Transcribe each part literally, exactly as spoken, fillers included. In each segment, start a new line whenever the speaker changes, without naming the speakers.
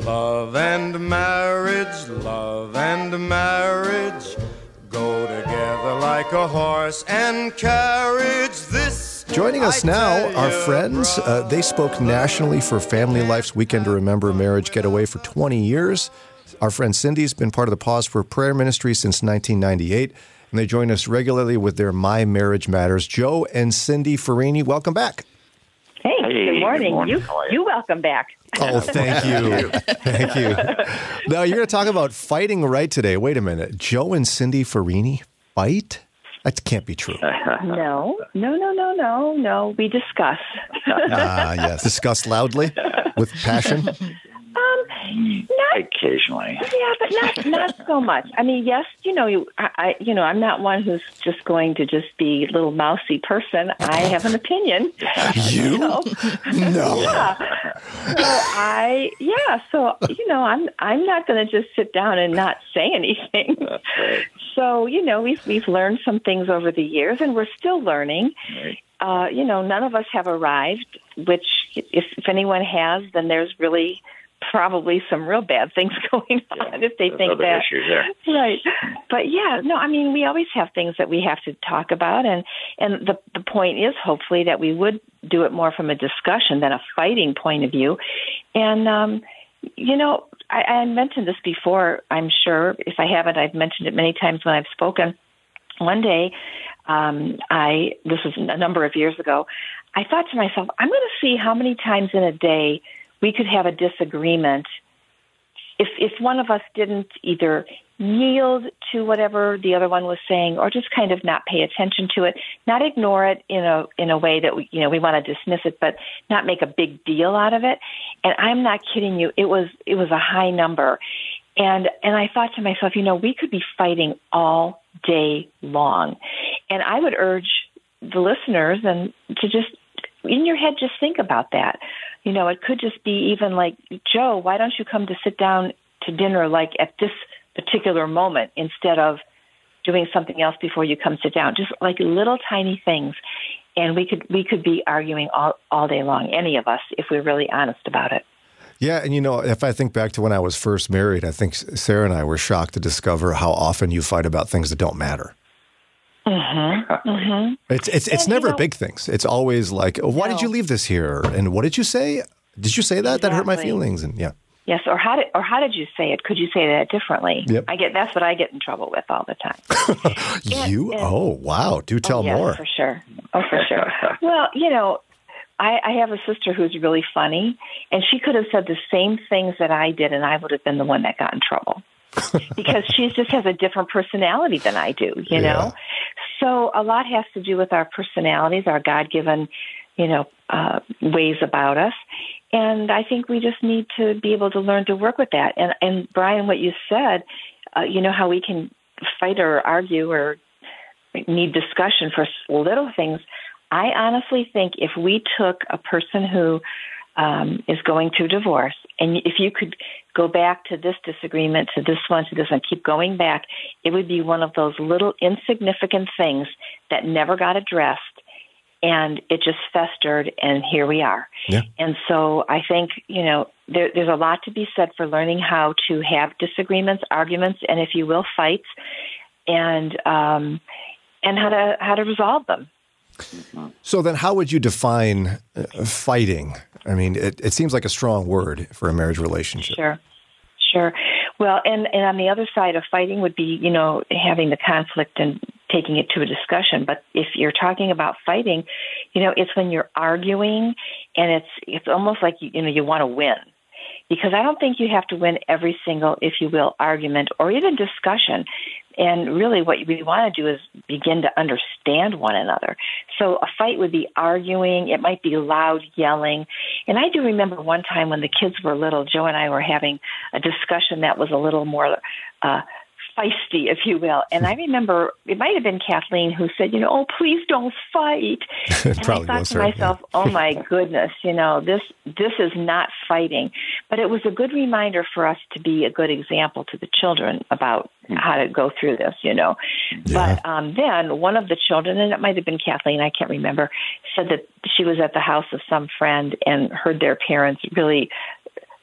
Love and marriage, love and marriage go together like a horse and carriage. This
Joining us now are friends. Uh, they spoke nationally for Family Life's Weekend to Remember Marriage Getaway for twenty years. Our friend Cindy's been part of the Pause for Prayer ministry since nineteen ninety-eight, and they join us regularly with their My Marriage Matters. Joe and Cindy Farini, welcome back.
Hey,
Hey,
good morning.
good morning.
You,
How are you?
you welcome back.
Oh, thank you. Thank you. Now, you're going to talk about fighting right today. Wait a minute. Joe and Cindy Farini fight? That can't be true.
No, no, no, no, no, no. We discuss.
Ah, yes. Discuss loudly with passion.
Um, not
Occasionally.
yeah, but not not so much. I mean, yes, you know, you, I, I, you know, I'm not one who's just going to just be a little mousy person. I have an opinion.
You?
So,
No.
yeah. So I, yeah. So you know, I'm I'm not going to just sit down and not say anything.
That's right.
So you know, we've we've learned some things over the years, and we're still learning.
Right.
Uh, you know, none of us have arrived. Which, if, if anyone has, then there's really probably some real bad things going on if they
There's
think
other
that.
issues there.
Right. But yeah, no, I mean, we always have things that we have to talk about. And, and the, the point is hopefully that we would do it more from a discussion than a fighting point of view. And, um, you know, I, I mentioned this before, I'm sure. If I haven't, I've mentioned it many times when I've spoken. One day, um, I, this was a number of years ago, I thought to myself, I'm going to see how many times in a day we could have a disagreement if if one of us didn't either yield to whatever the other one was saying or just kind of not pay attention to it, not ignore it in a in a way that we, you know, we want to dismiss it, but not make a big deal out of it. And I'm not kidding you, it was it was a high number. And and I thought to myself, you know, we could be fighting all day long. And I would urge the listeners and to just in your head just think about that. You know, it could just be even like, Joe, why don't you come to sit down to dinner like at this particular moment instead of doing something else before you come sit down? Just like little tiny things. And we could we could be arguing all, all day long, any of us, if we're really honest about it.
Yeah, and you know, if I think back to when I was first married, I think Sarah and I were shocked to discover how often you fight about things that don't matter.
Mm-hmm. Mm-hmm.
It's it's it's
And, you
never
know-
big things. It's always like, why did
No.
you leave this here? And what did you say? Did you say that? That hurt my
Exactly.
feelings. And yeah.
Yes, or how did or how did you say it? Could you say that differently?
Yep.
I get that's what I get in trouble with all the time.
You?
and-
Oh, wow. Do tell
oh, yes,
more.
for sure. Oh, for sure. Well, you know, I, I have a sister who's really funny, and she could have said the same things that I did, and I would have been the one that got in trouble because she just has a different personality than I do, you
Yeah.
know? So a lot has to do with our personalities, our God-given, you know, uh, ways about us. And I think we just need to be able to learn to work with that. And, and Brian, what you said, uh, you know, how we can fight or argue or need discussion for little things. I honestly think if we took a person who um, is going through divorce, and if you could go back to this disagreement, to this one, to this one, keep going back, it would be one of those little insignificant things that never got addressed, and it just festered, and here we are.
Yeah.
And so I think, you know, there, there's a lot to be said for learning how to have disagreements, arguments, and if you will, fights, and um, and how to how to resolve them.
So then how would you define uh, fighting? I mean, it, it seems like a strong word for a marriage relationship.
Sure, sure. Well, and, and on the other side of fighting would be, you know, having the conflict and taking it to a discussion. But if you're talking about fighting, you know, it's when you're arguing, and it's it's almost like, you, you know, you want to win. Because I don't think you have to win every single, if you will, argument or even discussion. And really what we want to do is begin to understand one another. So a fight would be arguing. It might be loud yelling. And I do remember one time when the kids were little, Joe and I were having a discussion that was a little more uh, feisty, if you will. And I remember it might have been Kathleen who said, you know, oh, please don't fight. And I
Probably
thought
was
to
her,
myself,
yeah.
oh my goodness, you know, this this is not fighting. But it was a good reminder for us to be a good example to the children about how to go through this, you know.
Yeah.
But um, then one of the children, and it might have been Kathleen, I can't remember, said that she was at the house of some friend and heard their parents really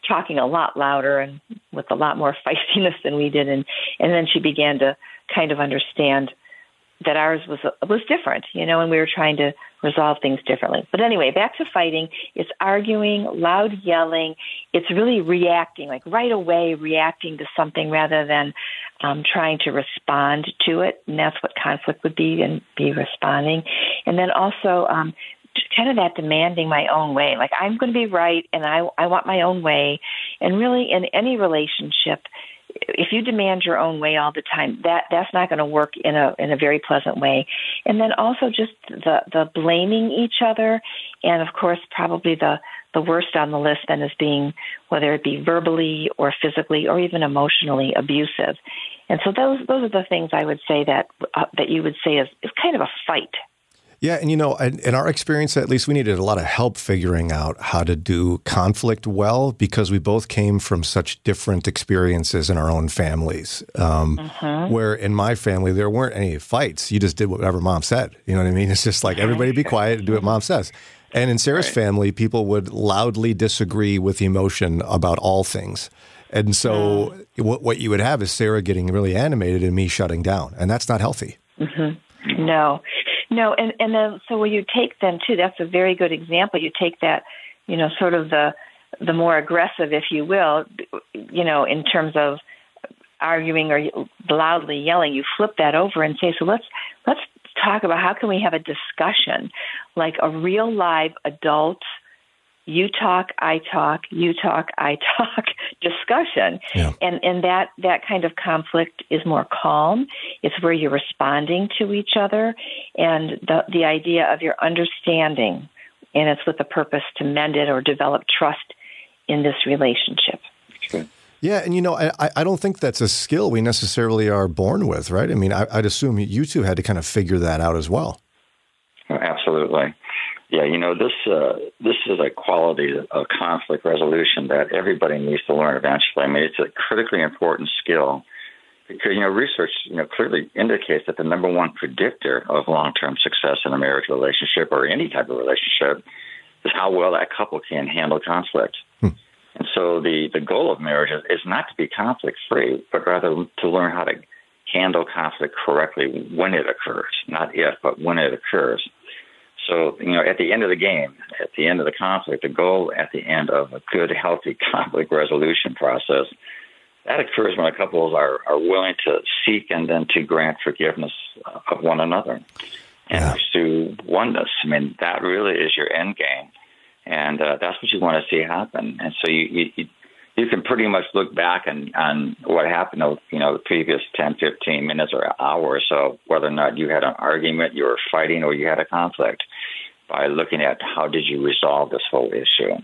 talking a lot louder and with a lot more feistiness than we did. And, and then she began to kind of understand that ours was was different, you know, and we were trying to resolve things differently. But anyway, back to fighting. It's arguing, loud yelling. It's really reacting, like right away reacting to something rather than um, trying to respond to it. And that's what conflict would be, and be responding. And then also um, kind of that demanding my own way. Like, I'm going to be right, and I, I want my own way. And really, in any relationship, if you demand your own way all the time, that that's not going to work in a in a very pleasant way. And then also just the the blaming each other, and of course probably the the worst on the list then is being, whether it be verbally or physically or even emotionally abusive. And so those those are the things I would say that uh, that you would say is, is kind of a fight.
Yeah, and you know, in our experience, at least, we needed a lot of help figuring out how to do conflict well, because we both came from such different experiences in our own families. Um, mm-hmm. Where in my family, there weren't any fights. You just did whatever mom said. You know what I mean? It's just like, everybody be quiet and do what mom says. And in Sarah's right. family, people would loudly disagree with emotion about all things. And so mm. what, what you would have is Sarah getting really animated and me shutting down. And that's not healthy.
Mm-hmm. No. No, and, and then, so when you take them, too, that's a very good example. You take that, you know, sort of the the more aggressive, if you will, you know, in terms of arguing or loudly yelling, you flip that over and say, so let's let's talk about how can we have a discussion, like a real live adult, you talk, I talk, you talk, I talk discussion. Yeah. And and that, that kind of conflict is more calm. It's where you're responding to each other, and the the idea of your understanding, and it's with the purpose to mend it or develop trust in this relationship.
Okay. Yeah, and you know, I, I don't think that's a skill we necessarily are born with, right? I mean, I, I'd assume you two had to kind of figure that out as well.
Absolutely. Yeah, you know, this uh, this is a quality of conflict resolution that everybody needs to learn eventually. I mean, it's a critically important skill because, you know, research, you know, clearly indicates that the number one predictor of long-term success in a marriage relationship or any type of relationship is how well that couple can handle conflict. Hmm. And so the, the goal of marriage is, is not to be conflict-free, but rather to learn how to handle conflict correctly when it occurs, not if, but when it occurs. So, you know, at the end of the game, at the end of the conflict, the goal at the end of a good, healthy conflict resolution process, that occurs when a couple are, are willing to seek and then to grant forgiveness of one another and yeah. pursue oneness. I mean, that really is your end game, and uh, that's what you want to see happen. And so you you, you can pretty much look back on, on what happened, you know, the previous ten, fifteen minutes or an hour or so, whether or not you had an argument, you were fighting, or you had a conflict, by looking at how did you resolve this whole issue.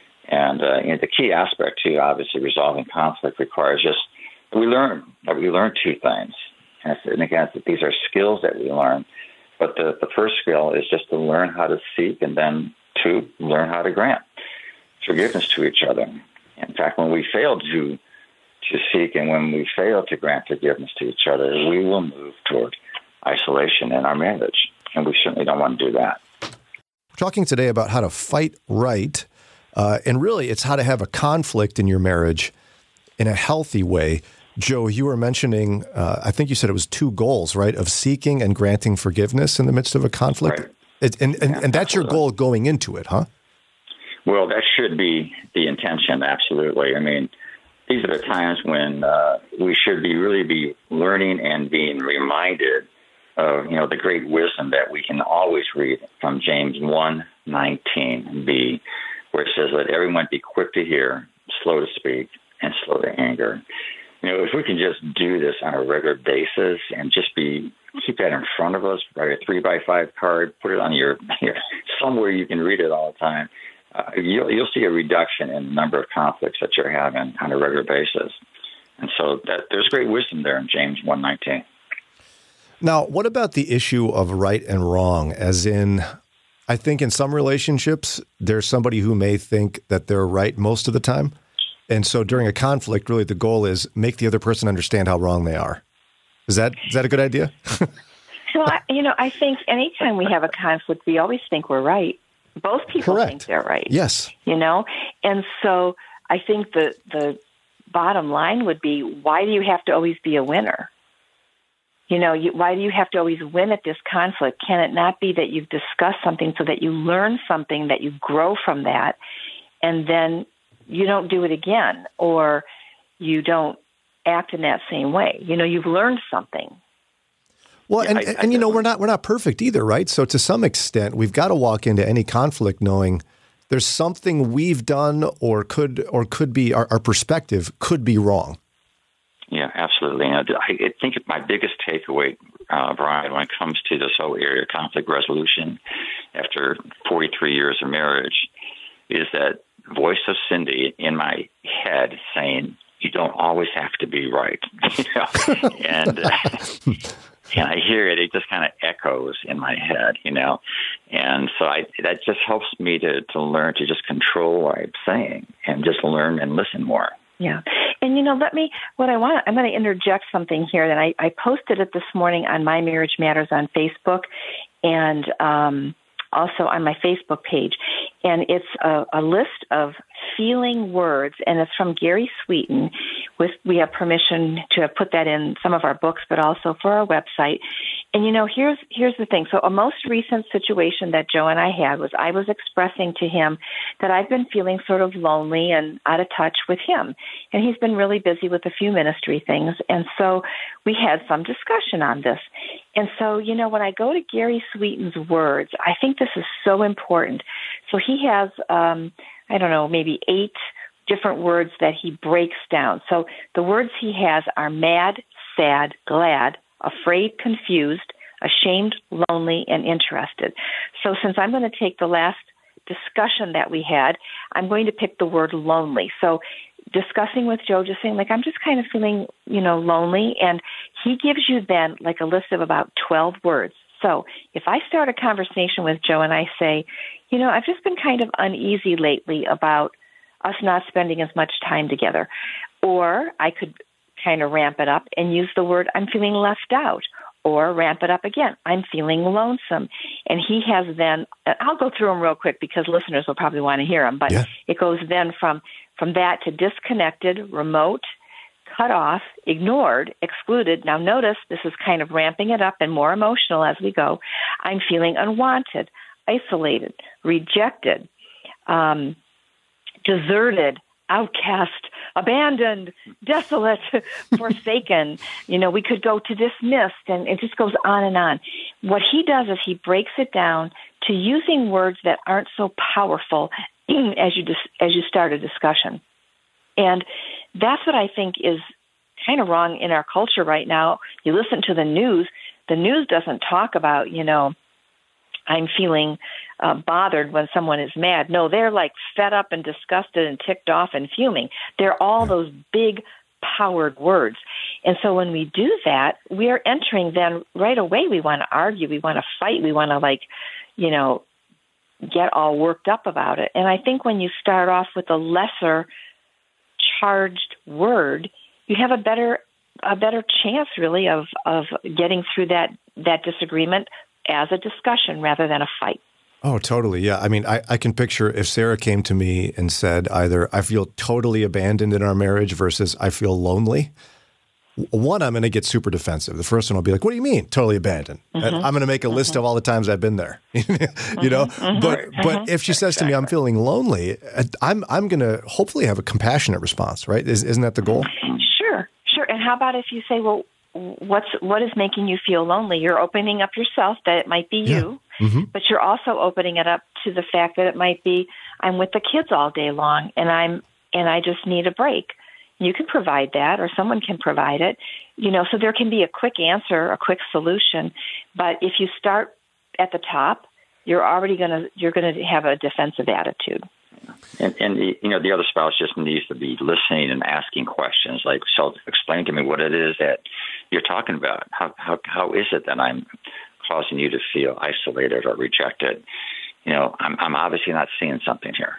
And uh, you know, the key aspect, too, obviously, resolving conflict requires just that we learn, that we learn two things. And again, these are skills that we learn. But the, the first skill is just to learn how to seek, and then, two, learn how to grant forgiveness to each other. In fact, when we fail to to seek and when we fail to grant forgiveness to each other, we will move toward isolation in our marriage. And we certainly don't want to do that.
We're talking today about how to fight right. Uh, and really, it's how to have a conflict in your marriage in a healthy way. Joe, you were mentioning, uh, I think you said it was two goals, right, of seeking and granting forgiveness in the midst of a conflict.
Right.
It, and, and, yeah, and that's absolutely. Your goal going into it, huh?
Well, that should be the intention, absolutely. I mean, these are the times when uh, we should be really be learning and being reminded of, you know, the great wisdom that we can always read from James one nineteen b, where it says, let everyone be quick to hear, slow to speak, and slow to anger. You know, if we can just do this on a regular basis and just be keep that in front of us, write a three by five card, put it on your, your somewhere you can read it all the time. Uh, you'll, you'll see a reduction in the number of conflicts that you're having on a regular basis. And so that, there's great wisdom there in James one nineteen.
Now, what about the issue of right and wrong? As in, I think in some relationships, there's somebody who may think that they're right most of the time. And so during a conflict, really the goal is make the other person understand how wrong they are. Is that is that a good idea?
Well, I, you know, I think anytime we have a conflict, we always think we're right. Both people
Correct.
think they're right.
Yes.
You know? And so I think the the bottom line would be, why do you have to always be a winner? You know, you, why do you have to always win at this conflict? Can it not be that you've discussed something so that you learn something, that you grow from that, and then you don't do it again, or you don't act in that same way? You know, you've learned something.
Well,
Yeah,
and,
I-
and,
I
you know, we're
definitely-
not we're not perfect either, right? So to some extent, we've got to walk into any conflict knowing there's something we've done or could or could be our, our perspective could be wrong.
Yeah, absolutely. And I I think my biggest takeaway, uh, Brian, when it comes to this whole area of conflict resolution after forty-three years of marriage, is that voice of Cindy in my head saying, you don't always have to be right. You know? and, uh, and I hear it, it just kind of echoes in my head, you know. And so I, that just helps me to, to learn to just control what I'm saying and just learn and listen more.
Yeah. And, you know, let me, what I want, I'm going to interject something here that I, I posted it this morning on My Marriage Matters on Facebook and um, also on my Facebook page. And it's a, a list of feeling words, and it's from Gary Sweeten. With, we have permission to have put that in some of our books, but also for our website. And, you know, here's here's the thing. So a most recent situation that Joe and I had was I was expressing to him that I've been feeling sort of lonely and out of touch with him. And he's been really busy with a few ministry things. And so we had some discussion on this. And so, you know, when I go to Gary Sweeten's words, I think this is so important. So he has, um, I don't know, maybe eight different words that he breaks down. So the words he has are mad, sad, glad, afraid, confused, ashamed, lonely, and interested. So since I'm going to take the last discussion that we had, I'm going to pick the word lonely. So discussing with Joe, just saying, like, I'm just kind of feeling, you know, lonely. And he gives you then like a list of about twelve words. So if I start a conversation with Joe and I say, you know, I've just been kind of uneasy lately about us not spending as much time together, or I could kind of ramp it up and use the word, I'm feeling left out, or ramp it up again, I'm feeling lonesome. And he has then, I'll go through them real quick because listeners will probably want to hear them, but
Yeah.
it goes then from, from that to disconnected, remote, cut off, ignored, excluded. Now notice this is kind of ramping it up and more emotional as we go. I'm feeling unwanted, isolated, rejected, um, deserted, outcast, abandoned, desolate, forsaken. You know, we could go to dismissed, and it just goes on and on. What he does is he breaks it down to using words that aren't so powerful as you dis- as you start a discussion. And that's what I think is kind of wrong in our culture right now. You listen to the news, the news doesn't talk about, you know, I'm feeling uh, bothered when someone is mad. No, they're like fed up and disgusted and ticked off and fuming. They're all those big, powered words. And so when we do that, we are entering then right away. We want to argue. We want to fight. We want to, like, you know, get all worked up about it. And I think when you start off with a lesser charged word, you have a better a better chance, really, of, of getting through that, that disagreement as a discussion rather than a fight.
Oh, totally. Yeah. I mean, I, I can picture if Sarah came to me and said either I feel totally abandoned in our marriage versus I feel lonely. One, I'm going to get super defensive. The first one will be like, what do you mean totally abandoned? Mm-hmm. And I'm going to make a mm-hmm. list of all the times I've been there, you know, mm-hmm. but, mm-hmm. but if she says to me, I'm feeling lonely, I'm, I'm going to hopefully have a compassionate response, right? Is, isn't that the goal?
Sure. Sure. And how about if you say, well, what's, what is making you feel lonely? You're opening up yourself that it might be
yeah.
you,
mm-hmm.
but you're also opening it up to the fact that it might be, I'm with the kids all day long and I'm, and I just need a break. You can provide that, or someone can provide it, you know, so there can be a quick answer, a quick solution. But if you start at the top, you're already going to, you're going to have a defensive attitude.
And, and the, you know, the other spouse just needs to be listening and asking questions like, so explain to me what it is that you're talking about. How, how, how is it that I'm causing you to feel isolated or rejected? You know, I'm, I'm obviously not seeing something here.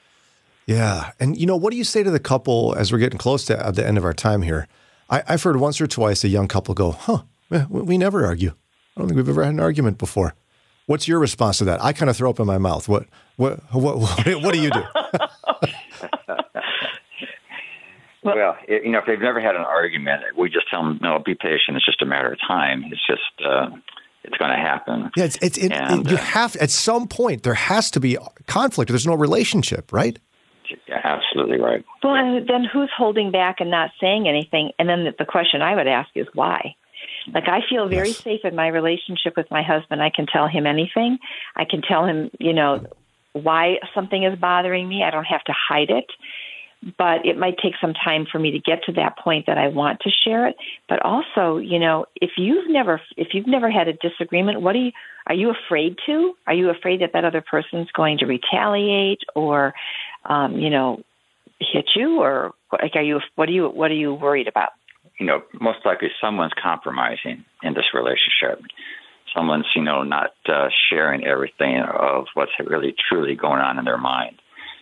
Yeah. And, you know, what do you say to the couple as we're getting close to at the end of our time here? I, I've heard once or twice a young couple go, huh, we never argue. I don't think we've ever had an argument before. What's your response to that? I kind of throw up in my mouth. What, what, what, what, what do you do?
Well, well it, you know, if they've never had an argument, we just tell them, no, be patient. It's just a matter of time. It's just, uh, it's going to happen.
Yeah, it's, it's it,
and,
it, you
uh,
have, at some point, there has to be conflict. There's no relationship, right?
Yeah, absolutely right.
Well, and then who's holding back and not saying anything? And then the, the question I would ask is why? Like, I feel very
Yes.
safe in my relationship with my husband. I can tell him anything. I can tell him, you know, why something is bothering me. I don't have to hide it. But it might take some time for me to get to that point that I want to share it. But also, you know, if you've never if you've never had a disagreement, what do you are you afraid to? Are you afraid that that other person's going to retaliate or, um, you know, hit you, or like, are you what are you what are you worried about?
You know, most likely someone's compromising in this relationship. Someone's, you know, not uh, sharing everything of what's really truly going on in their mind.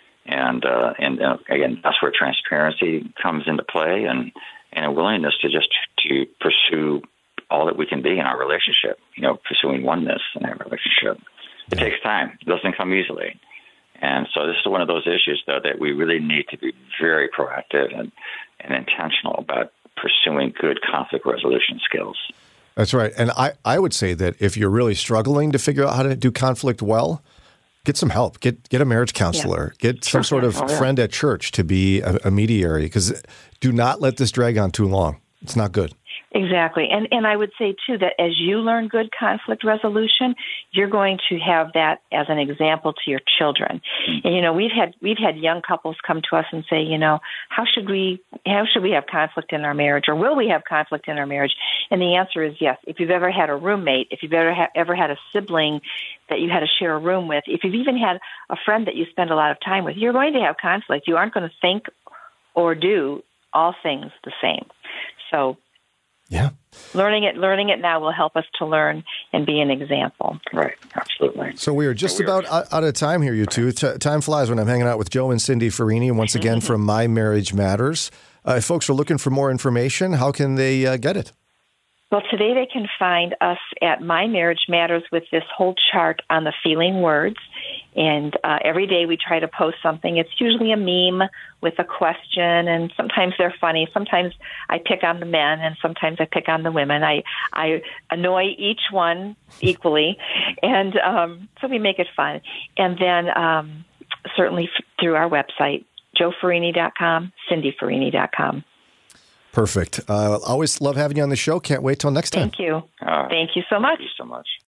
And uh, and uh, again, that's where transparency comes into play, and, and a willingness to just to pursue all that we can be in our relationship. You know, pursuing oneness in our relationship. It takes time. It doesn't come easily. And so this is one of those issues, though, that we really need to be very proactive and, and intentional about pursuing good conflict resolution skills.
That's right. And I, I would say that if you're really struggling to figure out how to do conflict well, get some help. Get get a marriage counselor. Yeah. Get some sort of oh, yeah. friend at church to be a, a mediator, because do not let this drag on too long. It's not good.
Exactly. And and I would say, too, that as you learn good conflict resolution, you're going to have that as an example to your children. Mm-hmm. And, you know, we've had we've had young couples come to us and say, you know, how should we how should we have conflict in our marriage, or will we have conflict in our marriage? And the answer is yes. If you've ever had a roommate, if you've ever, ha- ever had a sibling that you had to share a room with, if you've even had a friend that you spend a lot of time with, you're going to have conflict. You aren't going to think or do all things the same. So
yeah,
learning it learning it now will help us to learn and be an example.
Right, absolutely.
So we are just we about are. out of time here, you two. T- time flies when I'm hanging out with Joe and Cindy Farini, once again from My Marriage Matters. Uh, if folks are looking for more information, how can they uh, get it?
Well, today they can find us at My Marriage Matters with this whole chart on the feeling words. And uh, every day we try to post something. It's usually a meme with a question, and sometimes they're funny. Sometimes I pick on the men, and sometimes I pick on the women. I, I annoy each one equally, and um, so we make it fun. And then um, certainly f- through our website, joe farini dot com, cindy farini dot com.
Perfect. Uh, always love having you on the show. Can't wait till next time.
Thank you.
Uh,
Thank you so much.
Thank you so much.